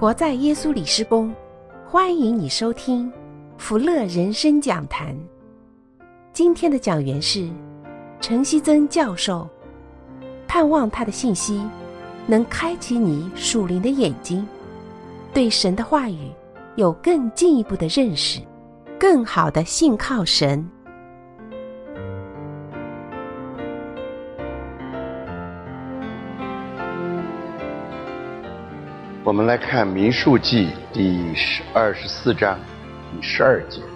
活在耶稣里施工，欢迎你收听福乐人生讲坛。今天的讲员是陈希曾教授，盼望他的信息能开启你属灵的眼睛，对神的话语有更进一步的认识，更好的信靠神。 我们来看民数记第24章第12节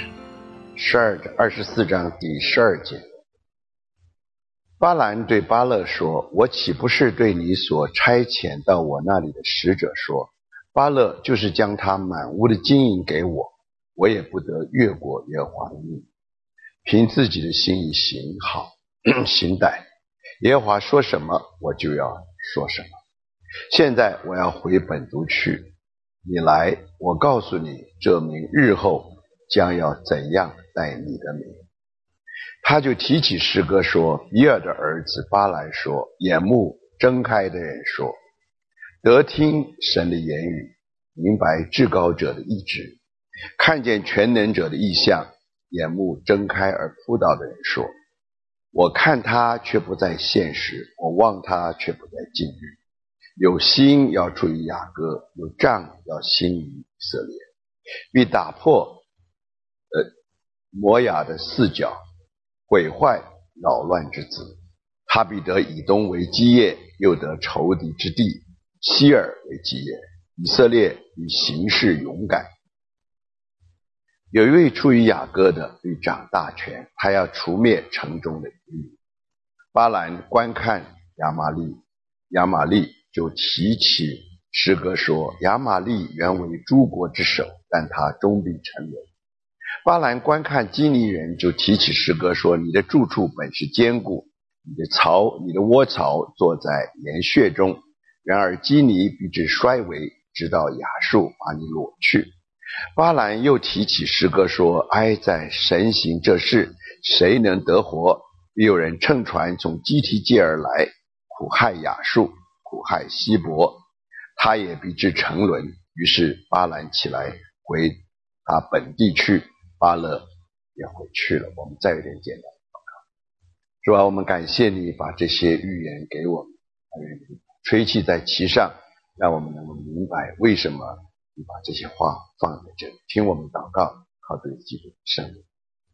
，24章第12节。巴兰对巴勒说：我岂不是对你所差遣到我那里的使者说，巴勒就是将他满屋的金银给我，我也不得越过耶和华的命，凭自己的心意行好行歹，耶和华说什么我就要说什么。现在我要回本族去，你来，我告诉你，这民日后将要怎样待你的名。他就提起诗歌说，比尔的儿子巴兰说，眼目睁开的人说，得听神的言语，明白至高者的意志，看见全能者的意象，眼目睁开而扑倒的人说，我看他却不在现实，我望他却不在今日。有心要出于雅各，有杖要兴于以色列，必打破摩亚的四角，毁坏扰乱之子。他必得以东为基业，又得仇敌之地西尔为基业。以色列必行事勇敢。有一位出于雅各的必掌大权，他要除灭城中的敌人。巴兰观看亚玛利就提起诗歌说，亚玛利原为诸国之首，但他终必沉沦。巴兰观看基尼人就提起诗歌说，你的住处本是坚固，你的窝巢坐在岩穴中，然而基尼必至衰微，直到亚述把你掳去。巴兰又提起诗歌说，哀在神行这事，谁能得活？必有人乘船从基提界而来，苦害亚述，苦害希伯，他也必至沉沦。于是巴兰起来回他本地去，巴勒也回去了。我们再有点简单的祷告。主啊，我们感谢你把这些预言给我们，吹气在其上，让我们能够明白为什么你把这些话放在这里。听我们祷告，靠着基督的圣灵。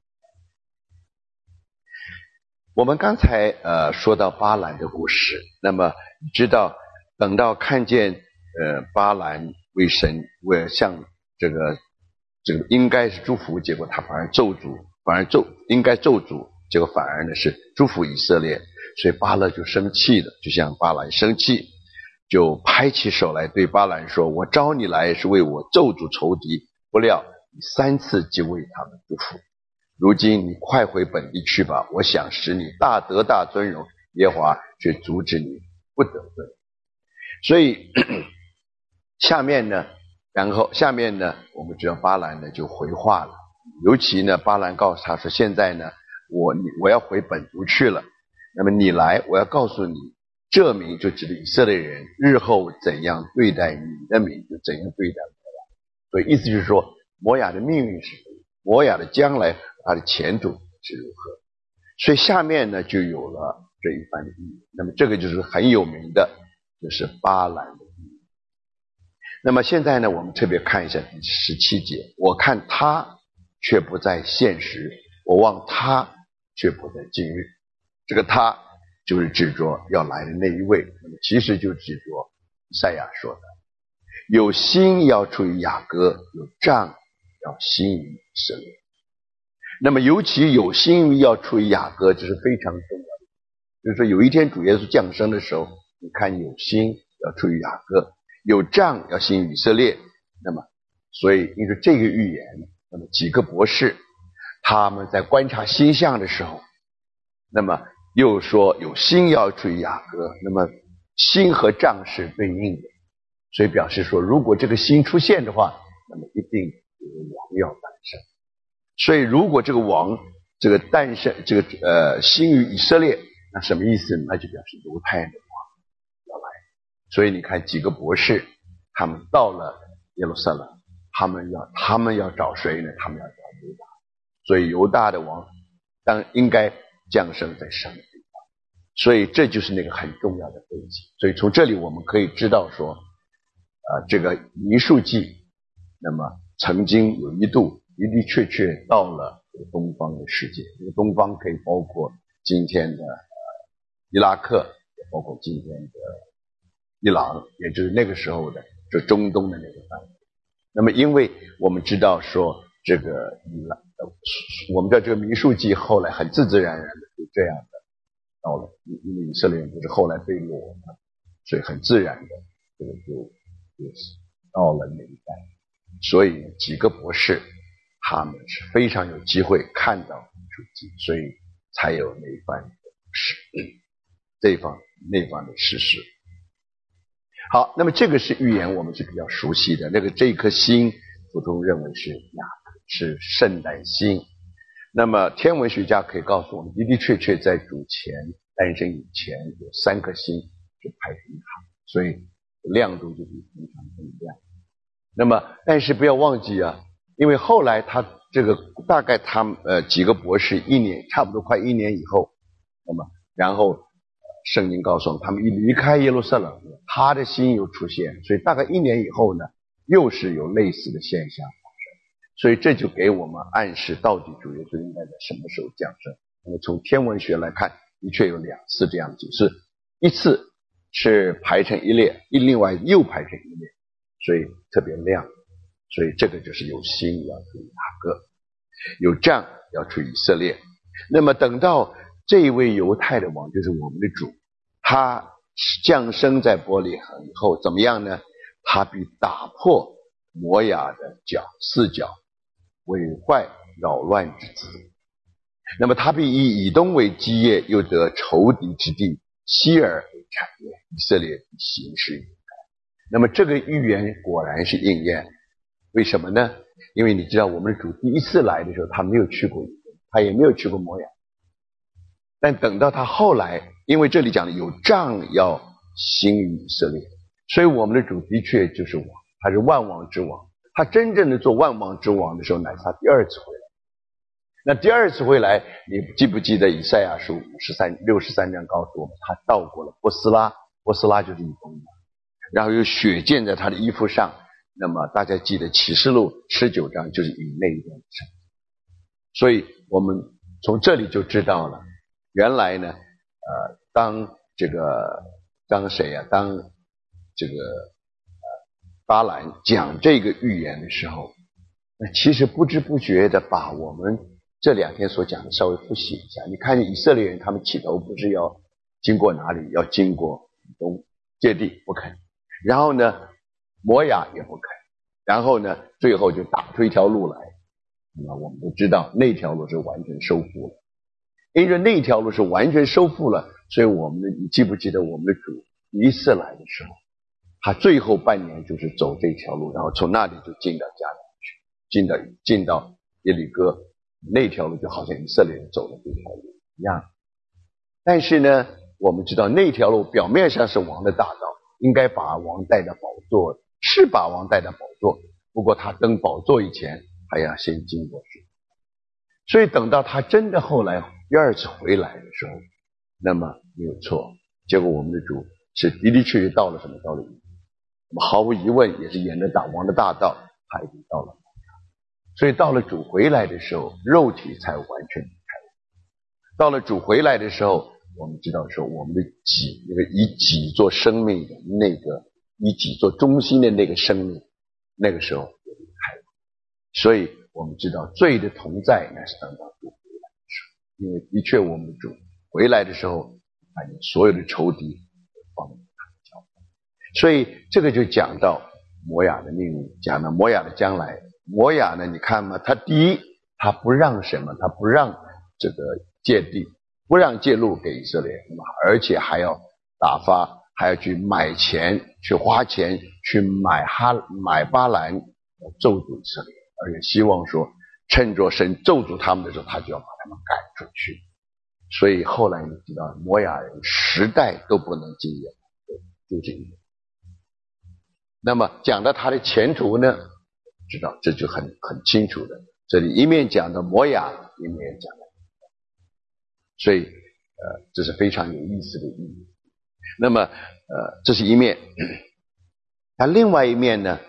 我们刚才说到巴兰的故事，那么你知道等到看见巴兰为神为像这个应该是祝福，结果他反而咒诅，应该咒诅，结果反而呢是祝福以色列，所以巴勒就生气了，就像巴兰生气，就拍起手来对巴兰说，我召你来是为我咒诅仇敌，不料你3次就为他们祝福。如今你快回本地去吧，我想使你大得大尊荣，耶和华却阻止你不得罪。所以下面呢，我们知道巴兰呢就回话了，尤其呢巴兰告诉他说，现在呢我要回本族去了，那么你来，我要告诉你，这民就指的以色列人日后怎样对待你的民，就怎样对待摩亚。所以意思就是说，摩亚的命运是什么，摩亚的将来他的前途是如何。所以下面呢就有了这一番的意义。那么这个就是很有名的，就是巴兰的意义。那么现在呢我们特别看一下第17节，我看他却不在现实，我望他却不在今日。这个他就是指着要来的那一位，那么其实就指着以赛亚说的，有心要出于雅各，有杖要兴于以色列。那么尤其有心要出于雅各，这是非常重要的。就是说有一天主耶稣降生的时候，你看有心要出于雅各，有杖要兴于以色列。那么所以因为这个预言，那么几个博士他们在观察星象的时候，那么又说有心要出于雅各，那么心和杖是对应的，所以表示说如果这个心出现的话，那么一定有王要诞生。所以如果这个王这个诞生兴于以色列，那什么意思？那就表示犹太人的王要来。所以你看几个博士他们到了耶路撒冷，他们要找谁呢？他们要找犹大。所以犹大的王应该降生在什么地方？所以这就是那个很重要的背景。所以从这里我们可以知道说，这个民数记，那么曾经有一度的的确确到了东方的世界。这个东方可以包括今天的伊拉克，也包括今天的伊朗，也就是那个时候的就中东的那个范围。那么因为我们知道说这个我们知道这个民数记后来很自自然然的就这样的到了，因为以色列人不是后来被掳嘛，所以很自然的这个就到了那一代。所以几个博士他们是非常有机会看到民数记，所以才有那番的那番的事实。好，那么这个是预言，我们是比较熟悉的。这颗星，普通认为是是圣诞星。那么天文学家可以告诉我们，的的确确在主前诞生以前有3颗星是排成一行，所以亮度就比平常更亮。那么但是不要忘记啊，因为后来他这个大概几个博士差不多快1年以后，那么然后圣经告诉我们，他们一离开耶路撒冷，他的心又出现，所以大概1年以后呢，又是有类似的现象发生。所以这就给我们暗示，到底主耶稣应该在什么时候降生。那么从天文学来看，的确有2次这样解释，一次是排成一列，另外又排成一列，所以特别亮。所以这个就是有星要出雅各，有杖要出以色列。那么等到这一位犹太的王，就是我们的主，他降生在伯利恒以后怎么样呢？他必打破摩亚的4角，毁坏扰乱之子。那么他必以以东为基业，又得仇敌之地，西尔为产业，以色列行事应该。那么这个预言果然是应验。为什么呢？因为你知道我们的主第一次来的时候，他没有去过以东，他也没有去过摩亚。但等到他后来，因为这里讲的有杖要兴于以色列，所以我们的主的确就是王，他是万王之王。他真正的做万王之王的时候，乃是他第2次回来。那第2次回来，你记不记得以赛亚书63章告诉我们，他到过了波斯拉，波斯拉就是以东嘛，然后有血溅在他的衣服上。那么大家记得启示录19章就是以那一段的圣经。所以我们从这里就知道了，原来呢当这个巴兰讲这个预言的时候，那其实不知不觉的把我们这2天所讲的稍微复习一下。你看以色列人他们起头不是要经过哪里？要经过以东界地，不肯。然后呢摩亚也不肯，然后呢最后就打出一条路来。那么我们都知道那条路是完全收复了，因为那条路是完全收复了，所以你记不记得我们的主第一次来的时候，他最后半年就是走这条路，然后从那里就进到迦南去，进到耶利哥，那条路就好像以色列人走的这条路一样。但是呢我们知道那条路表面上是王的大道，应该把王带到宝座，是把王带到宝座，不过他登宝座以前还要先经过水。所以等到他真的后来第2次回来的时候，那么没有错，结果我们的主是的的确确到了什么？到了以东。那么毫无疑问也是沿着王的大道，他已经到了。所以到了主回来的时候，肉体才完全离开。到了主回来的时候，我们知道说我们的己，那个以己做生命的那个，以己做中心的那个生命，那个时候就离开了。所以我们知道罪的同在乃是等到主回来的时候，因为的确我们的主回来的时候，把所有的仇敌放在他的脚下。所以这个就讲到摩亚的命运，讲到摩亚的将来。摩亚呢，你看嘛，他第一，他不让什么？他不让这个界地，不让界路给以色列人，而且还要打发，还要去买钱，去花钱去买巴兰，咒诅以色列，而且希望说趁着神咒诅他们的时候，他就要把他们赶出去。所以后来你知道摩亚人10代都不能进耶，就这个。 那么讲到他的前途呢，知道这就很清楚的。这里一面讲到摩亚，一面讲到，所以这是非常有意思的意义。那么这是一面。那另外一面呢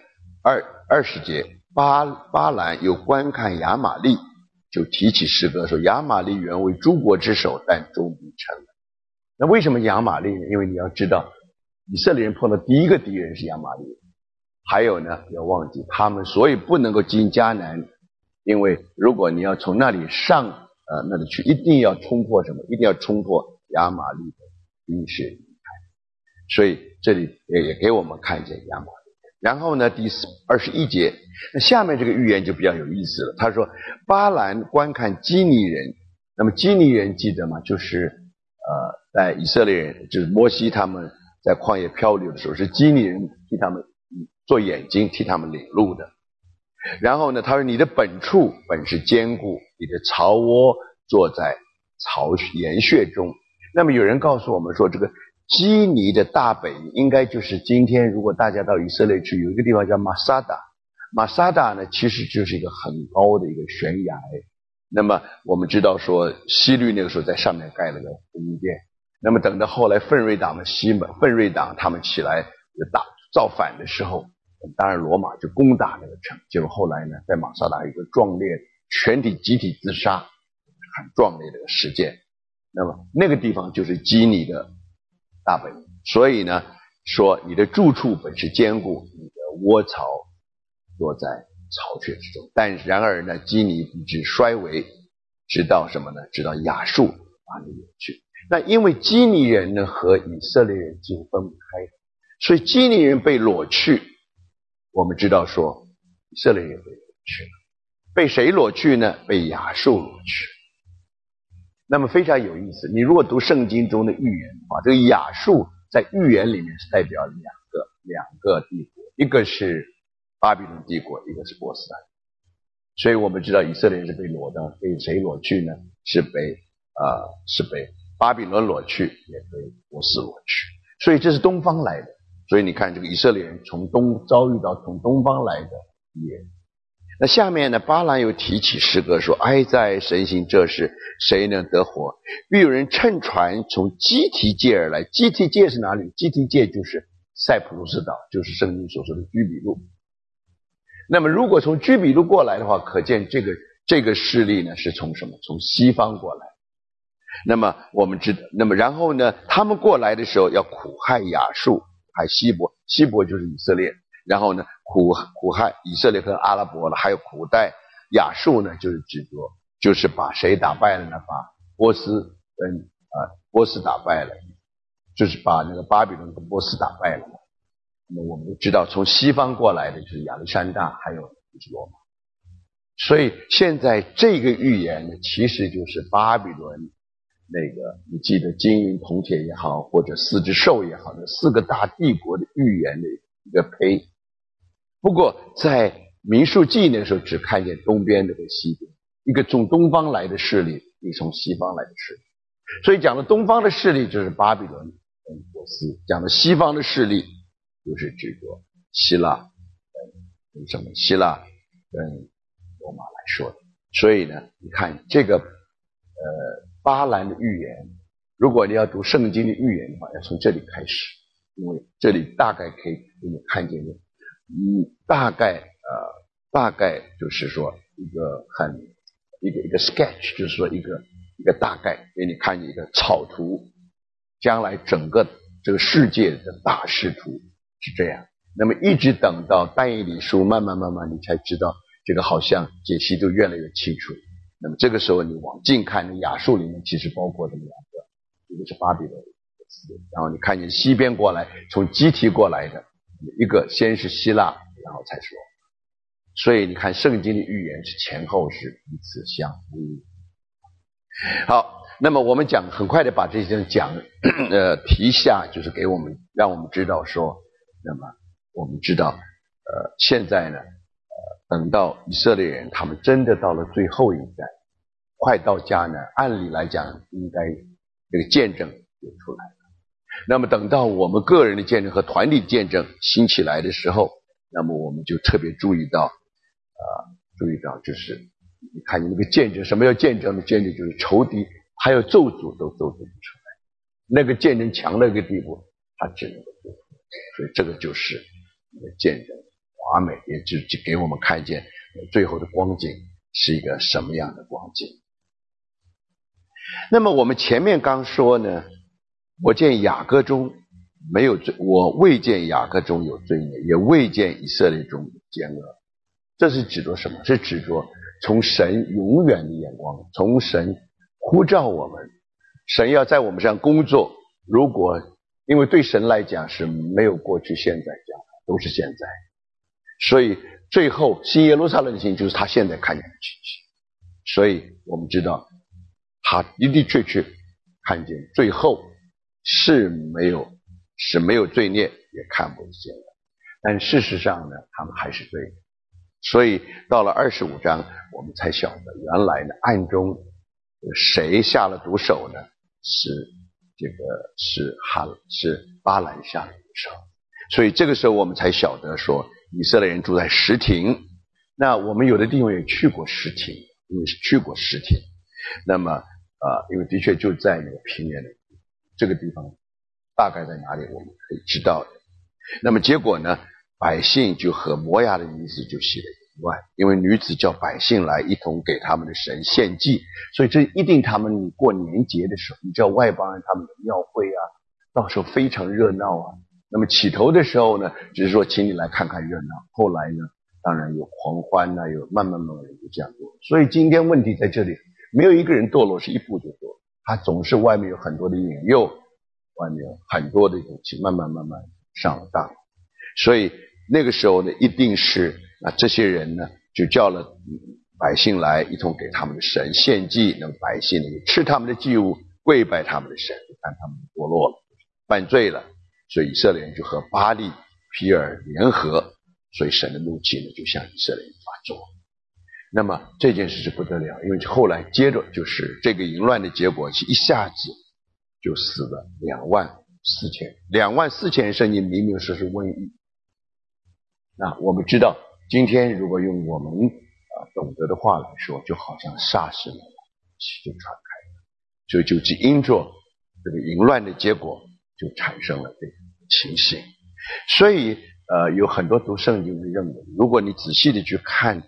，20节，巴兰又观看亚玛力，就提起诗歌说，亚玛力原为诸国之首，但终必成了。那为什么亚玛力呢？因为你要知道，以色列人碰到第一个敌人是亚玛力。还有呢，不要忘记他们所以不能够进迦南，因为如果你要从那里上那里去，一定要冲破什么？一定要冲破亚玛力的冰雪离开。所以这里也给我们看见亚玛力。然后呢，第21节，那下面这个预言就比较有意思了。他说，巴兰观看基尼人，那么基尼人记得吗？就是在以色列人，就是摩西他们在旷野漂流的时候，是基尼人替他们做眼睛，替他们领路的。然后呢，他说，你的本处本是坚固，你的巢窝坐在岩穴中。那么有人告诉我们说，这个基尼的大本营应该就是今天如果大家到以色列去，有一个地方叫马萨达。马萨达呢，其实就是一个很高的一个悬崖。那么我们知道说，希律那个时候在上面盖了个福音殿。那么等到后来奋锐党他们起来造反的时候，当然罗马就攻打那个城。结果后来呢，在马萨达有一个壮烈全体集体自杀，很壮烈的事件。那么那个地方就是基尼的大本营。所以呢，说你的住处本是坚固，你的窝巢落在巢穴之中。然而呢，基尼必至衰微，直到什么呢？直到亚述把你掳去。那因为基尼人呢和以色列人几乎分不开，所以基尼人被掳去，我们知道说以色列人被掳去了。被谁裸去呢？被亚述裸去。那么非常有意思，你如果读圣经中的预言的话，这个亚述在预言里面是代表两个帝国，一个是巴比伦帝国，一个是波斯坦。所以我们知道以色列人是被谁裸去呢？是被巴比伦裸去，也被波斯裸去。所以这是东方来的。所以你看这个以色列人遭遇到从东方来的预言。那下面呢，巴兰又提起诗歌说，哀哉神行这事，谁能得活？必有人乘船从基提界而来。基提界是哪里？基提界就是塞浦路斯岛，就是圣经所说的居比路。那么如果从居比路过来的话，可见这个势力呢是从什么？从西方过来。那么我们知道，那么然后呢，他们过来的时候要苦害亚述，还希伯，希伯就是以色列。然后呢，苦害以色列和阿拉伯了，还有苦待亚述呢，就是把谁打败了呢？把波斯打败了，就是把那个巴比伦跟波斯打败了。那么我们都知道，从西方过来的就是亚历山大，还有就是罗马。所以现在这个预言呢，其实就是巴比伦那个，你记得金银铜铁也好，或者四只兽也好，那四个大帝国的预言的一个胚。不过在民数记那时候只看见东边的跟西边，一个从东方来的势力，一个从西方来的势力。所以讲的东方的势力就是巴比伦跟波斯，讲的西方的势力就是指着希腊跟罗马来说的。所以呢，你看这个巴兰的预言，如果你要读圣经的预言的话，要从这里开始，因为这里大概可以给你看见大概就是说一个 sketch， 就是说一个大概给你看一个草图，将来整个这个世界的大视图是这样。那么一直等到但以理书慢慢你才知道这个好像解析就越来越清楚。那么这个时候你往近看，亚述里面其实包括这么两个，一个是巴比伦，然后你看见西边过来从基提过来的一个，先是希腊，然后才是罗马。所以你看圣经的预言是前后是彼此相呼应。好，那么我们很快的把这些提下，就是让我们知道说，那么我们知道现在呢等到以色列人他们真的到了最后一代，快到迦南，按理来讲应该这个见证就出来了。 那么等到我们个人的见证和团体见证兴起来的时候，那么我们就特别注意到就是你看你那个见证，什么叫见证呢？见证就是仇敌还有咒诅都咒诅不出来，那个见证强到一个地步，他只能够做。所以这个就是见证华美，也就给我们看见最后的光景是一个什么样的光景。那么我们前面刚说呢，我见雅各中没有罪，我未见雅各中有罪孽，也未见以色列中有奸恶。这是指着什么？是指着从神永远的眼光，从神呼召我们，神要在我们上工作。如果因为对神来讲是没有过去现在将来，都是现在，所以最后新耶路撒冷的情就是他现在看见的情形。所以我们知道他的的确确看见最后是没有罪孽，也看不见了。但事实上呢，他们还是罪的。所以到了25章，我们才晓得原来呢，暗中谁下了毒手呢？是巴兰下了毒手。所以这个时候我们才晓得说，以色列人住在什亭。那我们有的地方也去过什亭，因为是去过什亭。那么因为的确就在那个平原的这个地方，大概在哪里我们可以知道的。那么结果呢，百姓就和摩押的女子就起了淫乱，因为女子叫百姓来一同给他们的神献祭，所以这一定他们过年节的时候，你知道外邦人他们的庙会啊，到时候非常热闹啊。那么起头的时候呢，只是说请你来看看热闹，后来呢，当然有狂欢啊，有慢慢就这样做。所以今天问题在这里，没有一个人堕落是一步就堕，他总是外面有很多的引诱，外面有很多的勇气，慢慢上了当。所以那个时候呢，一定是这些人呢就叫了百姓来一同给他们的神献祭，那么百姓呢也吃他们的祭物，跪拜他们的神，看他们堕落了，犯罪了。所以以色列人就和巴力毗尔联合，所以神的怒气呢就向以色列人发作。那么这件事是不得了，因为后来接着就是这个淫乱的结果是一下子就死了24000人，圣经明明说是瘟疫。那我们知道今天如果用我们懂得的话来说，就好像SARS就传开了，所以就因着这个淫乱的结果就产生了这个情形。所以有很多读圣经的认为，如果你仔细的去看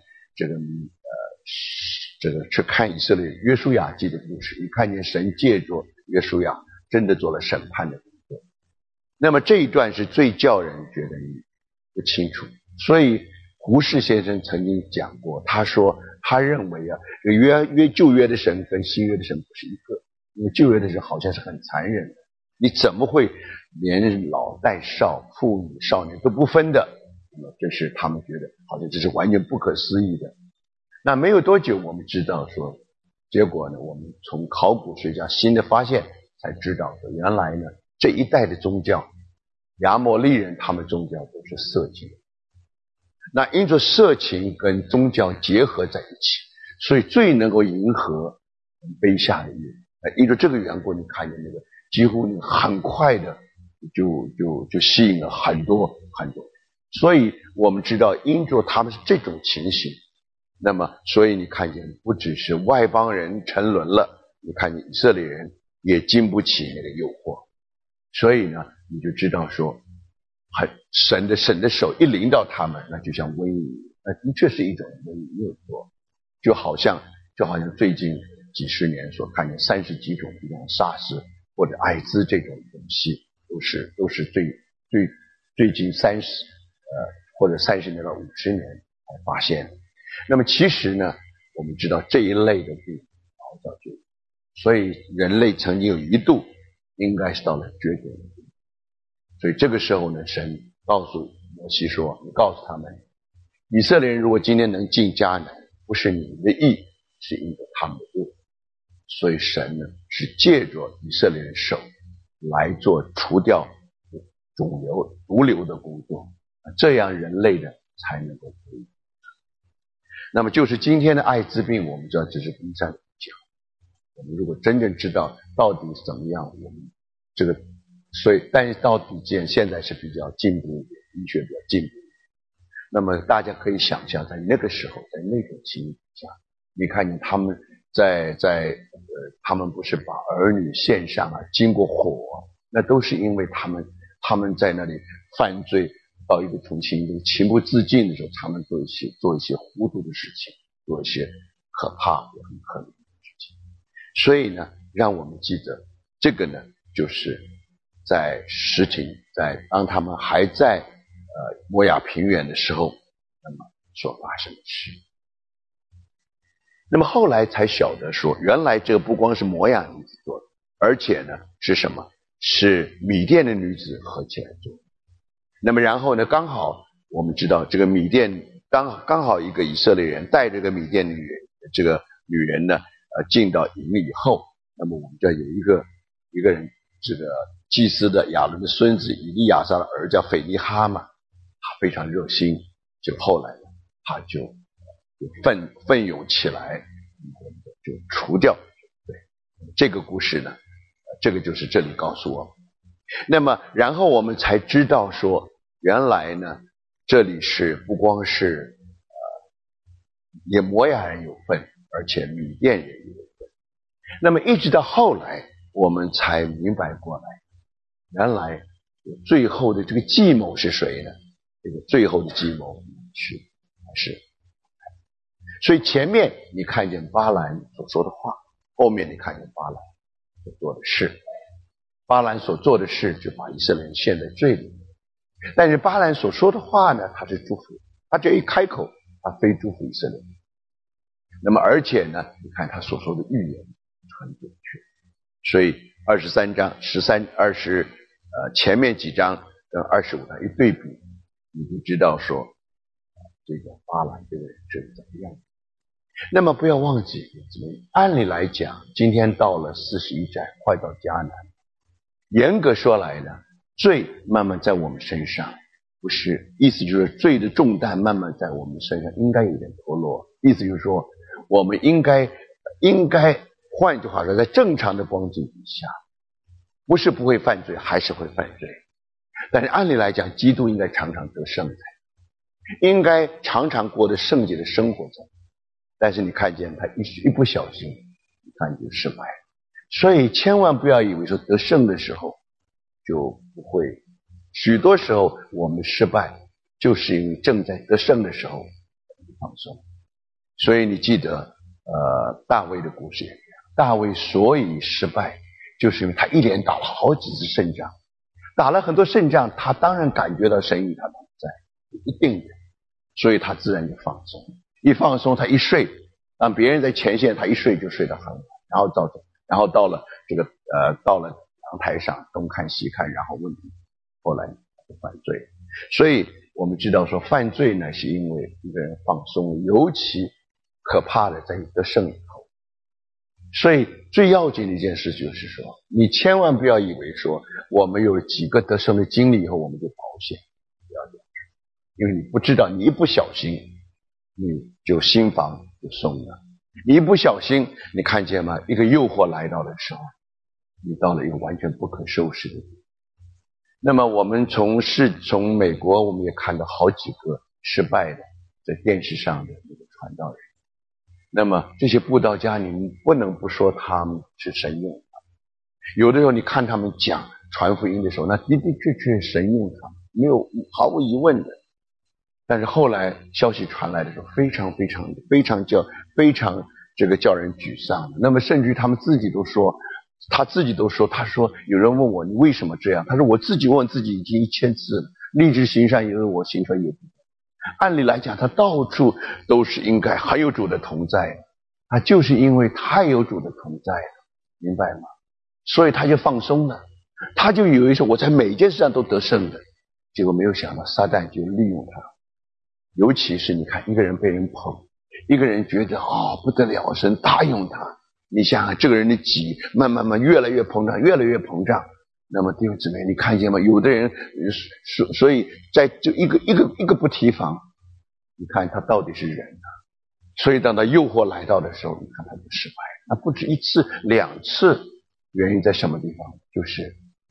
去看以色列约书亚记的故事，你看见神借着约书亚真的做了审判的工作。那么这一段是最叫人觉得你不清楚。所以胡适先生曾经讲过，他说他认为旧约的神跟新约的神不是一个，因为旧约的神好像是很残忍的，你怎么会连老带少、妇女少年都不分的？那么这是他们觉得好像这是完全不可思议的。那没有多久，我们知道说，结果呢，我们从考古学家新的发现才知道说，原来呢这一代的宗教，亚摩利人他们宗教都是色情。那因着色情跟宗教结合在一起，所以最能够迎合卑下的欲。因着这个缘故，你看见那个几乎很快的就吸引了很多。所以我们知道因着他们是这种情形，那么所以你看见不只是外邦人沉沦了，你看见以色列人也经不起那个诱惑。所以呢，你就知道说神的手一临到他们，那就像瘟疫，那的确是一种瘟疫，没有错。就好像最近几十年所看见30几种，比如SARS或者艾滋这种东西，都是最近或者30年到50年才发现。那么其实呢，我们知道这一类的病早就，所以人类曾经有一度应该是到了绝绝的地步。所以这个时候呢，神告诉摩西说，你告诉他们，以色列人如果今天能进迦南，不是你们的义，是因着他们的恶。所以神呢是借着以色列人手来做除掉毒瘤的工作，这样人类的才能够得以。那么就是今天的艾滋病，我们知道这是冰山一角。我们如果真正知道到底怎么样，我们这个所以但是到底现在是比较进步一点，医学比较进步。那么大家可以想象，在那个时候，在那种情况下，你看见他们他们不是把儿女献上啊，经过火，那都是因为他们在那里犯罪到一个情不自禁的时候，他们做一些糊涂的事情，做一些可怕的很可怜的事情。所以呢，让我们记得这个呢，就是在实情，当他们还在摩亚平原的时候，那么所发生的事。那么后来才晓得说，原来这个不光是摩亚女子做的，而且呢是什么？是米甸的女子合起来做的。那么然后呢，刚好我们知道这个米甸刚好一个以色列人带着个米甸女人呢，进到营里以后，那么我们这有一个人，这个祭司的亚伦的孙子以利亚撒的儿叫腓尼哈嘛，他非常热心，就后来呢，他就奋勇起来，就除掉。对，这个故事呢，这个就是这里告诉我们。那么然后我们才知道说，原来呢，这里是不光是也摩亚人有份，而且米甸人也有份。那么一直到后来，我们才明白过来，原来最后的这个计谋是谁呢？这个最后的计谋是，所以前面你看见巴兰所说的话，后面你看见巴兰所做的事。巴兰所做的事就把以色列人陷在罪里，但是巴兰所说的话呢，他是祝福，他这一开口，他非祝福以色列人。那么而且呢，你看他所说的预言很准确，所以23章13、20前面几章跟25章一对比，你就知道说这个巴兰这个人是怎么样的。那么不要忘记，按理来讲，今天到了41章，快到迦南，严格说来呢，罪慢慢在我们身上，不是，意思就是罪的重担慢慢在我们身上应该有点脱落，意思就是说我们应该换句话说，在正常的光景底下，不是不会犯罪，还是会犯罪。但是按理来讲，基督应该常常得胜，应该常常过得圣洁的生活在。但是你看见他一不小心，你看就失败了。所以千万不要以为说得胜的时候就不会，许多时候我们失败就是因为正在得胜的时候放松。所以你记得大卫的故事也一样，大卫所以失败就是因为他一连打了好几次胜仗，打了很多胜仗，他当然感觉到神与他同在，一定的，所以他自然就放松，一放松他一睡，让别人在前线，他一睡就睡得很晚，然后到了阳台上东看西看，然后问题后来就犯罪。所以我们知道说犯罪呢，是因为一个人放松，尤其可怕的在得胜以后。所以最要紧的一件事就是说，你千万不要以为说我们有几个得胜的经历以后我们就保险，不要这样，因为你不知道，你一不小心你就心防就松了，你一不小心，你看见吗？一个诱惑来到的时候，你到了一个完全不可收拾的地步。那么我们从美国，我们也看到好几个失败的在电视上的那个传道人。那么这些布道家，你不能不说他们是神用他们。有的时候你看他们讲传福音的时候，那的的确确神用他们，没有毫无疑问的。但是后来消息传来的时候，非常这个叫人沮丧。那么甚至于他说有人问我你为什么这样，他说我自己问自己已经1000次了，立志行善因为我行出来也不。按理来讲他到处都是应该很有主的同在，他就是因为太有主的同在了，明白吗？所以他就放松了，他就以为说我在每一件事上都得胜的，结果没有想到撒旦就利用他。尤其是你看一个人被人捧，一个人觉得不得了，神大用他，你想想这个人的己慢慢越来越膨胀。那么弟兄姊妹，你看见吗？有的人所以在就一个不提防，你看他到底是人啊。所以当他诱惑来到的时候，你看他就失败了。那不止1次2次，原因在什么地方？就是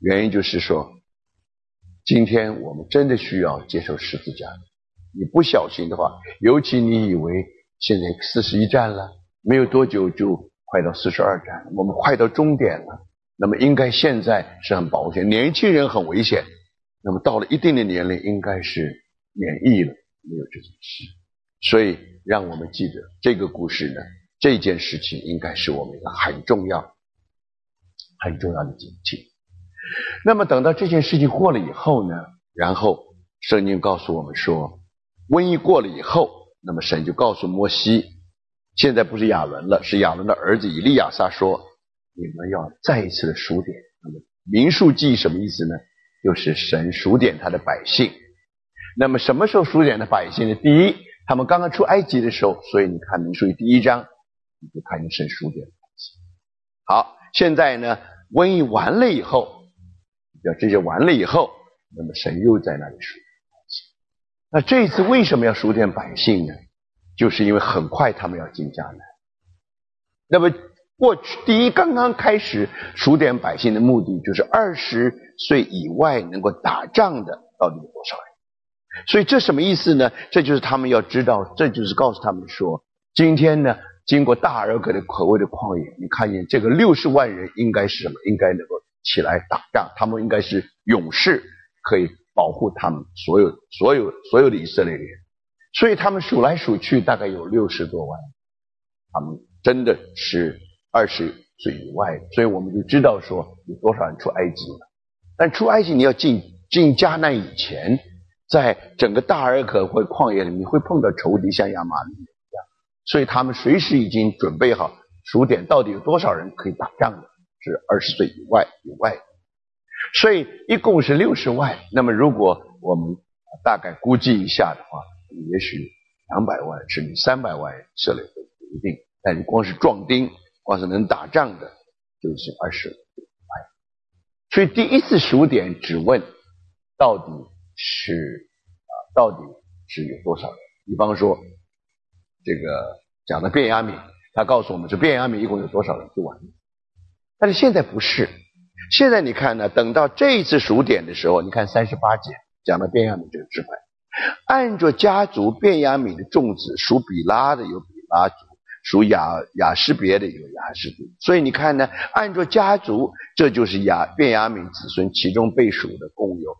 原因就是说，今天我们真的需要接受十字架。你不小心的话，尤其你以为现在41站了，没有多久就快到42站，我们快到终点了，那么应该现在是很保险，年轻人很危险，那么到了一定的年龄应该是免疫了，没有这件事。所以让我们记得这个故事呢，这件事情应该是我们一个很重要的警惕。那么等到这件事情过了以后呢，然后圣经告诉我们说，瘟疫过了以后，那么神就告诉摩西，现在不是亚伦了，是亚伦的儿子以利亚撒说，你们要再一次的数点。那么民数记什么意思呢？就是神数点他的百姓。那么什么时候数点的百姓呢？第一，他们刚刚出埃及的时候，所以你看民数记第1章，你就看见神数点的百姓。好，现在呢，瘟疫完了以后，这些完了以后，那么神又在那里数点百姓。那这一次为什么要数点百姓呢？就是因为很快他们要进迦南。那么过去第一刚刚开始数点百姓的目的，就是20岁以外能够打仗的到底有多少人。所以这什么意思呢？这就是他们要知道，这就是告诉他们说，今天呢，经过大而可的可畏的旷野，你看见这个60万人应该是什么？应该能够起来打仗，他们应该是勇士，可以保护他们所有的以色列人。所以他们数来数去大概有60多万，他们真的是20岁以外的。所以我们就知道说有多少人出埃及了。但出埃及你要进迦南以前，在整个大而可或旷野里，你会碰到仇敌，像亚玛力人一样，所以他们随时已经准备好数点到底有多少人可以打仗的，是20岁以外。所以一共是60万。那么如果我们大概估计一下的话，也许200万甚至300万人以色列都不一定。但是光是壮丁，光是能打仗的，就是20万。所以第一次数点只问到底是有多少人。比方说这个讲的便雅悯，他告诉我们这便雅悯一共有多少人就完了。但是现在不是，现在你看呢，等到这一次数点的时候，你看38节讲的便雅悯这个支派，按着家族便雅悯的众子，属比拉的有比拉族，属亚施别的有亚施别。所以你看呢，按照家族，这就是便雅悯子孙，其中被数的共有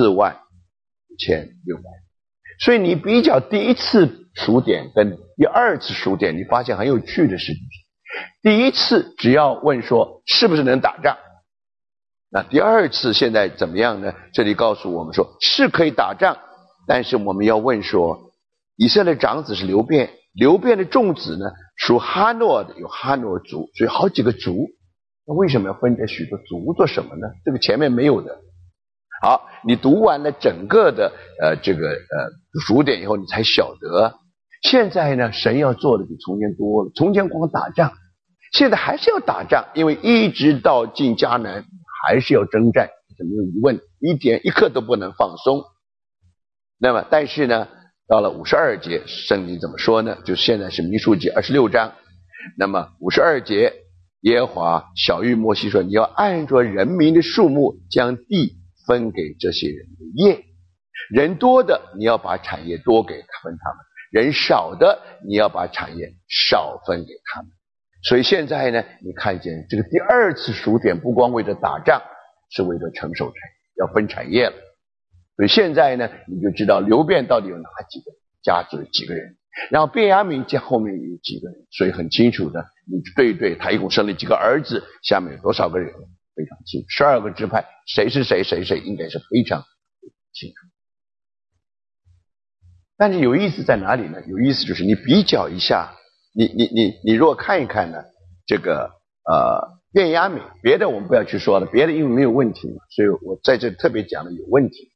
45600。所以你比较第一次数点跟第二次数点，你发现很有趣的事情。第一次只要问说是不是能打仗，那第二次现在怎么样呢？这里告诉我们说是可以打仗，但是我们要问说，以色列长子是流便，流便的众子呢属哈诺的有哈诺族，所以好几个族。那为什么要分这许多族做什么呢？这个前面没有的。好，你读完了整个的数点以后，你才晓得现在呢神要做的比从前多了。从前光打仗，现在还是要打仗，因为一直到进迦南还是要征战，这没有疑问，一刻都不能放松。那么但是呢，到了52节圣经怎么说呢？就现在是民数记26章，那么52节耶和华晓谕摩西说，你要按着人民的数目将地分给这些人的业，人多的你要把产业多给他们，人少的你要把产业少分给他们。所以现在呢，你看见这个第二次数点不光为了打仗，是为了承受产业，要分产业了。所以现在呢，你就知道流便到底有哪几个家族，几个人，然后便雅悯后面有几个人，所以很清楚的，你对他一共生了几个儿子，下面有多少个人非常清楚。12个支派谁是谁应该是非常清楚。但是有意思在哪里呢？有意思就是你比较一下，你如果看一看呢，这个便雅悯，别的我们不要去说了，别的因为没有问题嘛，所以我在这特别讲的有问题。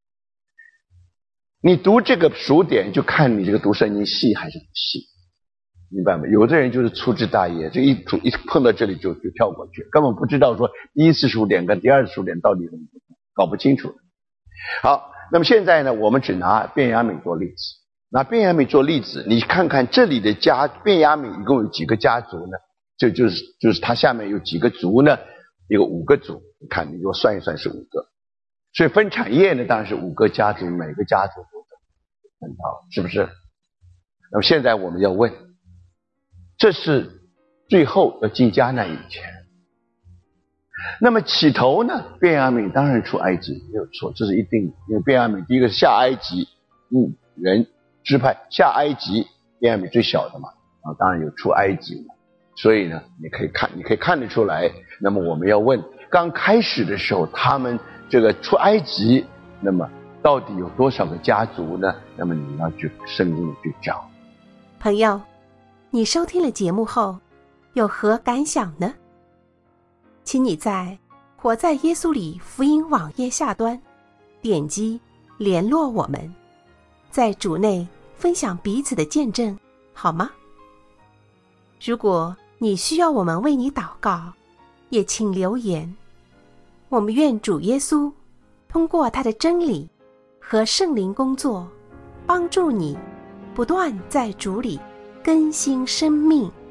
你读这个数点就看你这个读圣经细还是不细，明白吗？有的人就是粗枝大叶，这一碰到这里就跳过去，根本不知道说第一次数点跟第二次数点到底怎么搞不清楚。好，那么现在呢，我们只拿便雅悯做例子。拿便雅悯做例子，你看看这里的便雅悯一共有几个家族呢？就是它下面有几个族呢？ 一个5个族，你看你给我算一算是5个，所以分产业呢当然是5个家族，每个家族都分到，是不是？那么现在我们要问，这是最后要进迦南以前，那么起头呢，便雅悯当然出埃及没有错，这是一定的，因为便雅悯第一个是下埃及人支派下埃及，便雅悯最小的嘛，当然有出埃及嘛，所以呢你可以看得出来。那么我们要问，刚开始的时候他们这个出埃及，那么到底有多少个家族呢？那么你要去圣经里去找。 朋友，你收听了节目后有何感想呢？请你在活在耶稣里福音网页下端点击联络我们，在主内分享彼此的见证，好吗？如果你需要我们为你祷告，也请留言。我们愿主耶稣通过他的真理和圣灵工作，帮助你不断在主里更新生命。